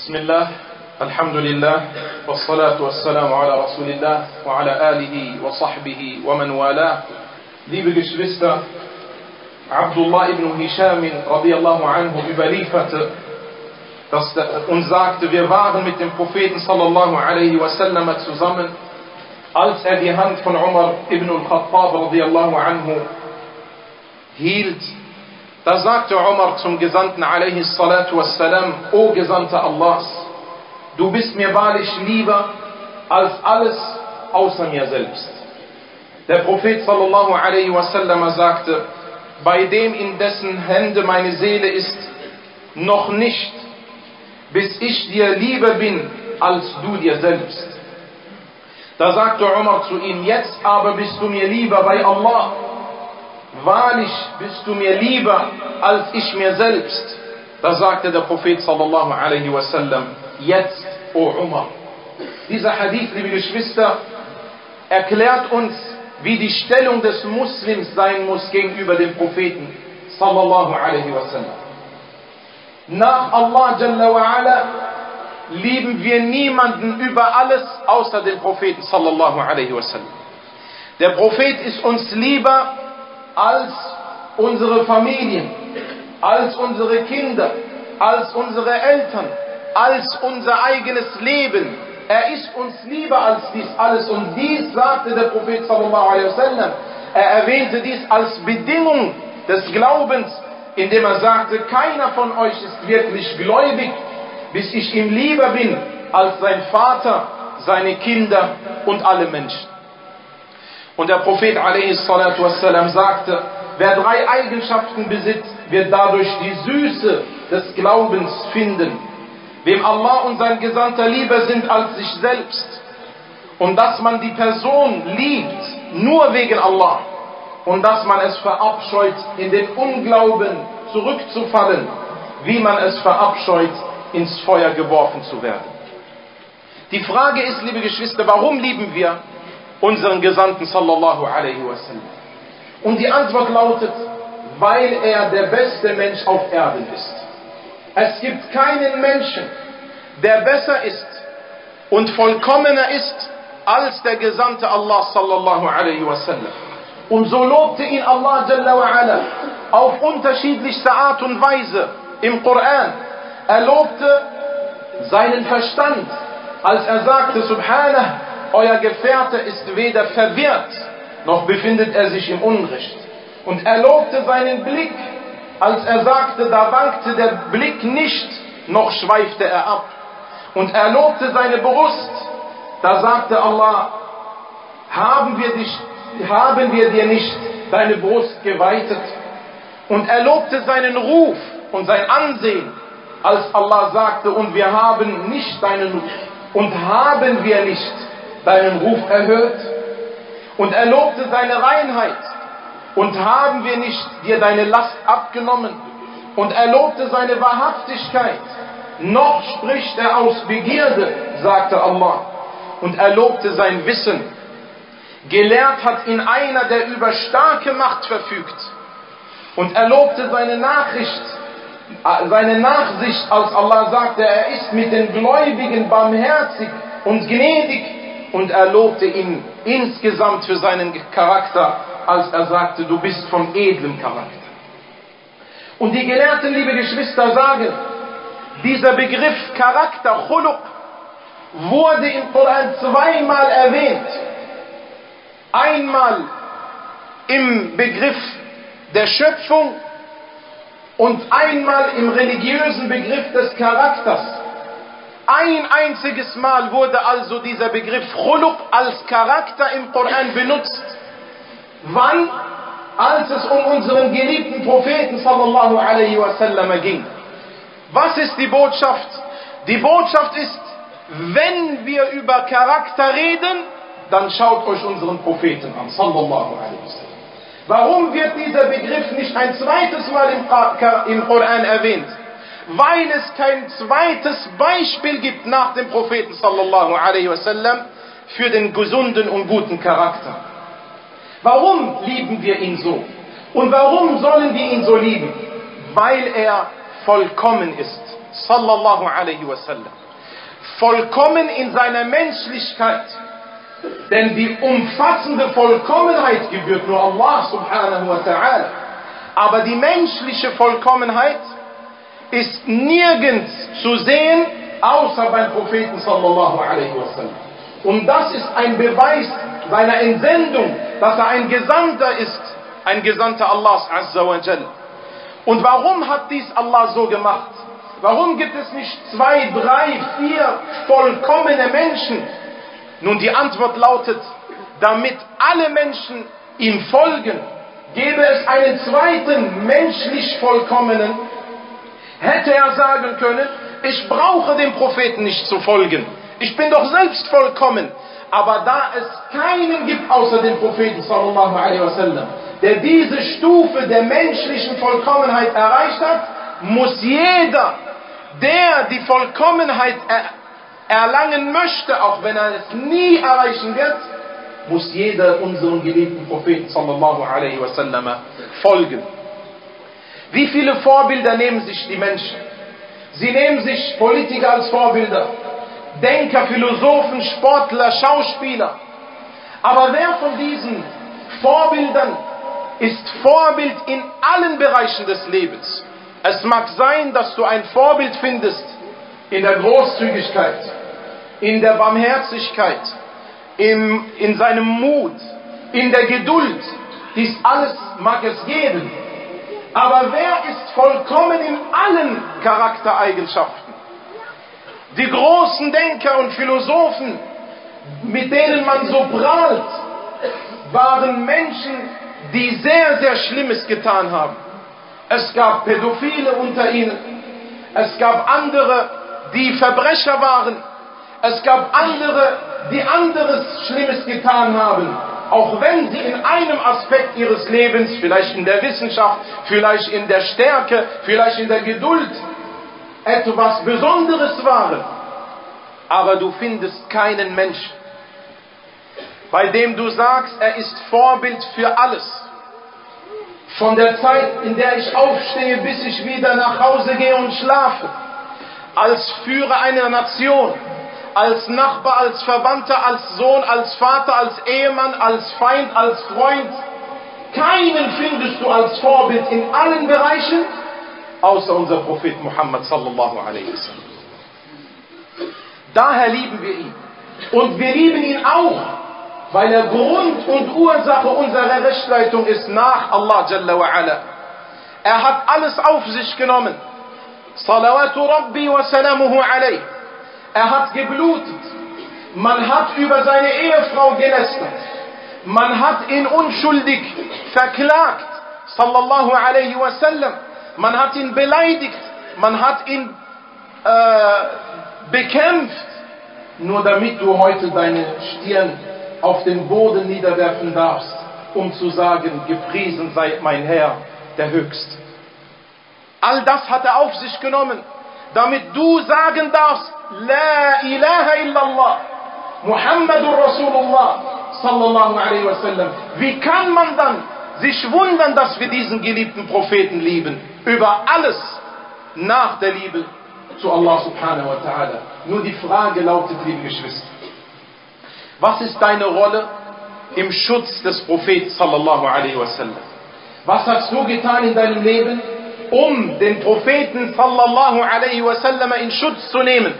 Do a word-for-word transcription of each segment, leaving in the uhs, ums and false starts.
بسم الله الحمد لله والصلاة والسلام على رسول الله وعلى آله وصحبه ومن والاه. Liebe Geschwister, Abdullah ibn Hisham radiallahu anhu überlieferte dass, und sagte, wir waren mit dem Propheten sallallahu alaihi wasallam zusammen, als er die Hand von Umar ibn al-Khattab radiallahu anhu hielt. Da sagte Umar zum Gesandten alaihi salatu wassalam: O Gesandter Allahs, du bist mir wahrlich lieber als alles außer mir selbst. Der Prophet sallallahu alaihi wasallam sagte: bei dem, in dessen Hände meine Seele ist, noch nicht, bis ich dir lieber bin als du dir selbst. Da sagte Umar zu ihm: jetzt aber bist du mir lieber bei Allah. Wahrlich bist du mir lieber als ich mir selbst. Da sagte der Prophet sallallahu alaihi wasallam: jetzt, o Umar. Dieser Hadith, liebe Geschwister, erklärt uns, wie die Stellung des Muslims sein muss gegenüber dem Propheten sallallahu alaihi wasallam. Nach Allah Jalla wa Ala lieben wir niemanden über alles außer den Propheten sallallahu alaihi wasallam. Der Prophet ist uns lieber als unsere Familien, als unsere Kinder, als unsere Eltern, als unser eigenes Leben. Er ist uns lieber als dies alles. Und dies sagte der Prophet sallallahu alaihi wasallam. Er erwähnte dies als Bedingung des Glaubens, indem er sagte: keiner von euch ist wirklich gläubig, bis ich ihm lieber bin als sein Vater, seine Kinder und alle Menschen. Und der Prophet alaihi salatu wassalam sagte: wer drei Eigenschaften besitzt, wird dadurch die Süße des Glaubens finden. Wem Allah und sein Gesandter lieber sind als sich selbst, und dass man die Person liebt nur wegen Allah, und dass man es verabscheut, in den Unglauben zurückzufallen, wie man es verabscheut, ins Feuer geworfen zu werden. Die Frage ist, liebe Geschwister, warum lieben wir unseren Gesandten sallallahu alaihi wasallam? Und die Antwort lautet: weil er der beste Mensch auf Erden ist. Es gibt keinen Menschen, der besser ist und vollkommener ist als der Gesandte Allah sallallahu alaihi wasallam. Und so lobte ihn Allah Jalla wa Ala auf unterschiedlichste Art und Weise im Koran. Er lobte seinen Verstand, als er sagte: Subhanah, euer Gefährte ist weder verwirrt, noch befindet er sich im Unrecht. Und er lobte seinen Blick, als er sagte: da wankte der Blick nicht, noch schweifte er ab. Und er lobte seine Brust, da sagte Allah: haben wir, dich, haben wir dir nicht deine Brust geweitet? Und er lobte seinen Ruf und sein Ansehen, als Allah sagte: und wir haben nicht deinen und haben wir nicht deinen Ruf erhört? Und er lobte seine Reinheit: und haben wir nicht dir deine Last abgenommen? Und er lobte seine Wahrhaftigkeit: noch spricht er aus Begierde, sagte Allah. Und er lobte sein Wissen: gelehrt hat ihn einer, der über starke Macht verfügt. Und er lobte seine Nachricht, seine Nachsicht, als Allah sagte: er ist mit den Gläubigen barmherzig und gnädig. Und er lobte ihn insgesamt für seinen Charakter, als er sagte: du bist von edlem Charakter. Und die Gelehrten, liebe Geschwister, sagen, dieser Begriff Charakter, Khuluq, wurde im Koran zweimal erwähnt. Einmal im Begriff der Schöpfung und einmal im religiösen Begriff des Charakters. Ein einziges Mal wurde also dieser Begriff Khuluq als Charakter im Koran benutzt. Wann? Als es um unseren geliebten Propheten sallallahu alaihi wasallam ging. Was ist die Botschaft? Die Botschaft ist: wenn wir über Charakter reden, dann schaut euch unseren Propheten an sallallahu alaihi wasallam. Warum wird dieser Begriff nicht ein zweites Mal im Koran erwähnt? Weil es kein zweites Beispiel gibt nach dem Propheten sallallahu alaihi wasallam für den gesunden und guten Charakter. Warum lieben wir ihn so? Und warum sollen wir ihn so lieben? Weil er vollkommen ist. sallallahu alaihi wasallam. Vollkommen in seiner Menschlichkeit. Denn die umfassende Vollkommenheit gebührt nur Allah subhanahu wa ta'ala. Aber die menschliche Vollkommenheit ist nirgends zu sehen, außer beim Propheten sallallahu alaihi wasallam. Und das ist ein Beweis seiner Entsendung, dass er ein Gesandter ist, ein Gesandter Allahs azza wa jal. Und warum hat dies Allah so gemacht? Warum gibt es nicht zwei, drei, vier vollkommene Menschen? Nun, die Antwort lautet, damit alle Menschen ihm folgen. Gäbe es einen zweiten menschlich vollkommenen, hätte er sagen können, ich brauche dem Propheten nicht zu folgen. Ich bin doch selbst vollkommen. Aber da es keinen gibt außer dem Propheten sallallahu alaihi wasallam, der diese Stufe der menschlichen Vollkommenheit erreicht hat, muss jeder, der die Vollkommenheit er erlangen möchte, auch wenn er es nie erreichen wird, muss jeder unserem geliebten Propheten sallallahu alaihi wasallam folgen. Wie viele Vorbilder nehmen sich die Menschen? Sie nehmen sich Politiker als Vorbilder, Denker, Philosophen, Sportler, Schauspieler. Aber wer von diesen Vorbildern ist Vorbild in allen Bereichen des Lebens? Es mag sein, dass du ein Vorbild findest in der Großzügigkeit, in der Barmherzigkeit, in, in seinem Mut, in der Geduld. Dies alles mag es geben. Aber wer ist vollkommen in allen Charaktereigenschaften? Die großen Denker und Philosophen, mit denen man so prahlt, waren Menschen, die sehr, sehr Schlimmes getan haben. Es gab Pädophile unter ihnen. Es gab andere, die Verbrecher waren. Es gab andere, die anderes Schlimmes getan haben. Auch wenn sie in einem Aspekt ihres Lebens, vielleicht in der Wissenschaft, vielleicht in der Stärke, vielleicht in der Geduld, etwas Besonderes waren. Aber du findest keinen Menschen, bei dem du sagst, er ist Vorbild für alles. Von der Zeit, in der ich aufstehe, bis ich wieder nach Hause gehe und schlafe. Als Führer einer Nation, als Nachbar, als Verwandter, als Sohn, als Vater, als Ehemann, als Feind, als Freund. Keinen findest du als Vorbild in allen Bereichen, außer unser Prophet Muhammad sallallahu alaihi wasallam. Daher lieben wir ihn. Und wir lieben ihn auch, weil er Grund und Ursache unserer Rechtsleitung ist nach Allah Jalla wa Ala. Er hat alles auf sich genommen. Salawatu Rabbi wa salamuhu alayh. Er hat geblutet. Man hat über seine Ehefrau gelästert. Man hat ihn unschuldig verklagt. Sallallahu alaihi wasallam. Man hat ihn beleidigt. Man hat ihn äh, bekämpft. Nur damit du heute deine Stirn auf den Boden niederwerfen darfst, um zu sagen, gepriesen sei mein Herr, der Höchste. All das hat er auf sich genommen, damit du sagen darfst, La ilaha illallah, Muhammadur Rasulullah, sallallahu alaihi wasallam. Wie kann man dann sich wundern, dass wir diesen geliebten Propheten lieben? Über alles nach der Liebe zu Allah subhanahu wa ta'ala. Nur die Frage lautet, liebe Geschwister, was ist deine Rolle im Schutz des Propheten sallallahu alaihi wasallam? Was hast du getan in deinem Leben, um den Propheten sallallahu alaihi wasallam in Schutz zu nehmen?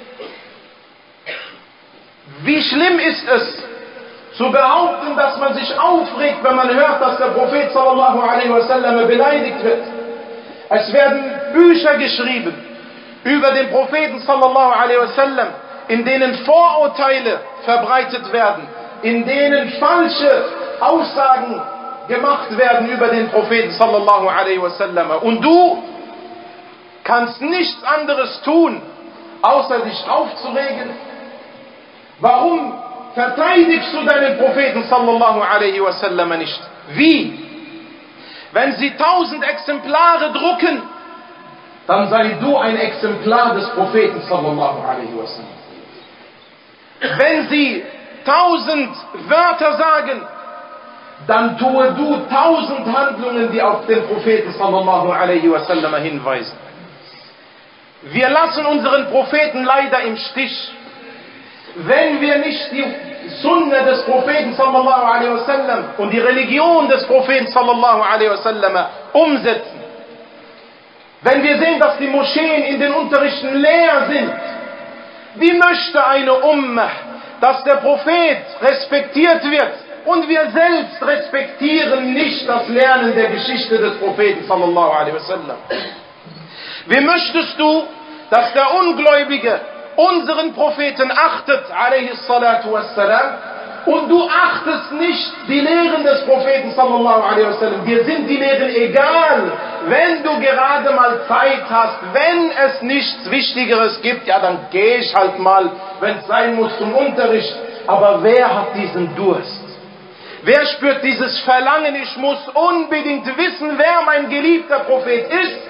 Wie schlimm ist es, zu behaupten, dass man sich aufregt, wenn man hört, dass der Prophet sallallahu alaihi wasallam beleidigt wird. Es werden Bücher geschrieben über den Propheten sallallahu alaihi wasallam, in denen Vorurteile verbreitet werden, in denen falsche Aussagen gemacht werden über den Propheten sallallahu alaihi wasallam. Und du kannst nichts anderes tun, außer dich aufzuregen. Warum verteidigst du deinen Propheten sallallahu alaihi wasallam nicht? Wie? Wenn sie tausend Exemplare drucken, dann sei du ein Exemplar des Propheten sallallahu alaihi wasallam. Wenn sie tausend Wörter sagen, dann tue du tausend Handlungen, die auf den Propheten sallallahu alaihi wasallam hinweisen. Wir lassen unseren Propheten leider im Stich. Wenn wir nicht die Sunna des Propheten sallallahu alaihi wasallam und die Religion des Propheten sallallahu alaihi wasallam umsetzen, wenn wir sehen, dass die Moscheen in den Unterrichten leer sind, wie möchte eine Ummah, dass der Prophet respektiert wird und wir selbst respektieren nicht das Lernen der Geschichte des Propheten sallallahu alaihi wasallam? Wie möchtest du, dass der Ungläubige unseren Propheten achtet, alaihi salatu wassalam, und du achtest nicht die Lehren des Propheten sallallahu alaihi wasallam? Dir sind die Lehren egal. Wenn du gerade mal Zeit hast, wenn es nichts Wichtigeres gibt, ja, dann gehe ich halt mal, wenn es sein muss, zum Unterricht. Aber wer hat diesen Durst? Wer spürt dieses Verlangen? Ich muss unbedingt wissen, wer mein geliebter Prophet ist.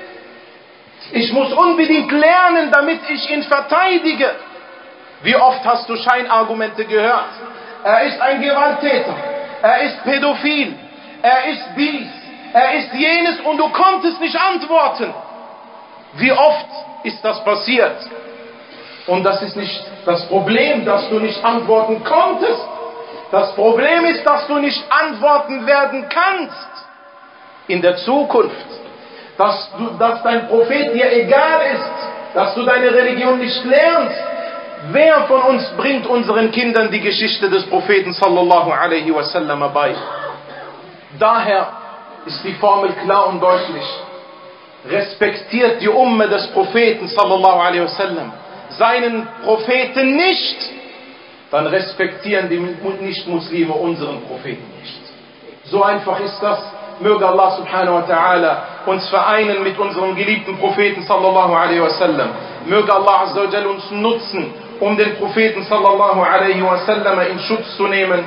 Ich muss unbedingt lernen, damit ich ihn verteidige. Wie oft hast du Scheinargumente gehört? Er ist ein Gewalttäter, er ist pädophil, er ist dies, er ist jenes, und du konntest nicht antworten. Wie oft ist das passiert? Und das ist nicht das Problem, dass du nicht antworten konntest. Das Problem ist, dass du nicht antworten werden kannst in der Zukunft. Dass, du, dass dein Prophet dir egal ist, dass du deine Religion nicht lernst. Wer von uns bringt unseren Kindern die Geschichte des Propheten sallallahu alaihi wasallam bei? Daher ist die Formel klar und deutlich. Respektiert die Umme des Propheten sallallahu alaihi wasallam seinen Propheten nicht, dann respektieren die Nicht-Muslime unseren Propheten nicht. So einfach ist das. Möge Allah subhanahu wa ta'ala uns vereinen mit unserem geliebten Propheten sallallahu alaihi wasallam. Möge Allah azza wa jalla uns nutzen, um den Propheten sallallahu alaihi wasallam in Schutz zu nehmen.